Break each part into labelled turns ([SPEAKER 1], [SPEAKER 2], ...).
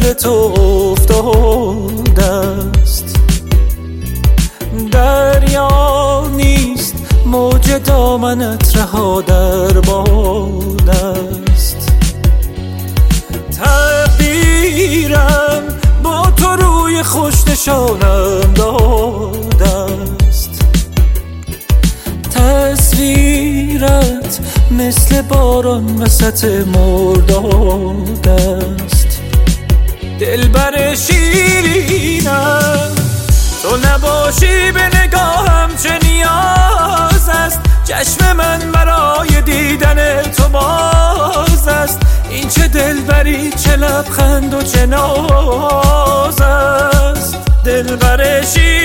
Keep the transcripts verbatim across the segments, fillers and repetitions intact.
[SPEAKER 1] دل تو افتاده است. دریا نیست موج دامنت رها در باد است. تقدیرم با تو روی خوش نشانم داده است. تصویرت مثل باران وسط مرداد است. دلبر شیرینم تو نباشی به نگاهم چه نیاز است. چشم من برای دیدن تو باز است. این چه دلبری چه لبخند و چه ناز است. دلبر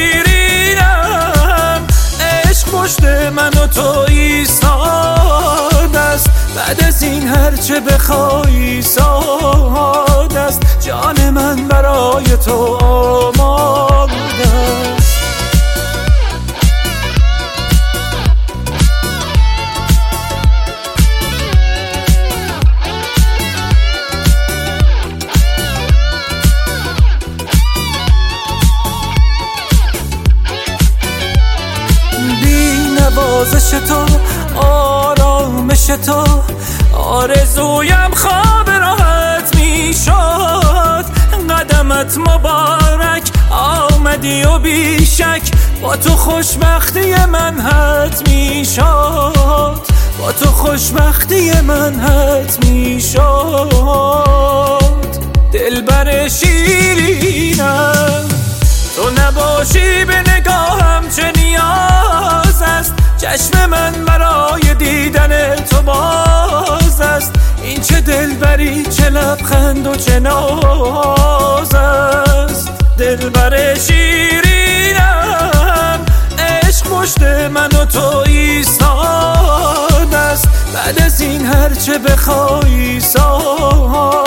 [SPEAKER 1] شیرینم عشق پشت من و تو ایستاد است. بعد از این هرچه بخوای ساد است. جان من برای تو آماده است. نوازش تو آرامش تو آرزویم خواب راحت می شد. قدمت مبارک آمدی و بیشک با تو خوشبختی من حت می شد. با تو خوشبختی من حت می شد. دلبر شیرینم تو نباشی به نگاهم چه نیاز است. چشم من برای دیدن تو باز است. این چه دلبری چه لبخند و چه ناز است. دلبر شیرینم عشق پشت من و تو ایستاد است. بعد از این هرچه بخوای ساد